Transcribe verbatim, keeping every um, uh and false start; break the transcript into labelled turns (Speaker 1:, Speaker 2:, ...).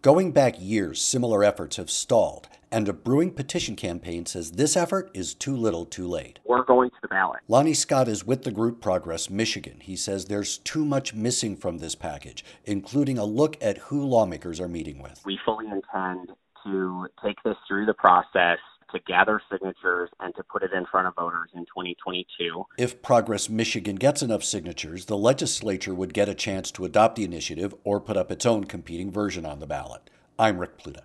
Speaker 1: Going back years, similar efforts have stalled, and a brewing petition campaign says this effort is too little too late.
Speaker 2: We're going to the ballot.
Speaker 1: Lonnie Scott is with the group Progress Michigan. He says there's too much missing from this package, including a look at who lawmakers are meeting with.
Speaker 2: We fully intend to take this through the process, to gather signatures, and to put it in front of voters in twenty twenty-two.
Speaker 1: If Progress Michigan gets enough signatures, the legislature would get a chance to adopt the initiative or put up its own competing version on the ballot. I'm Rick Pluta.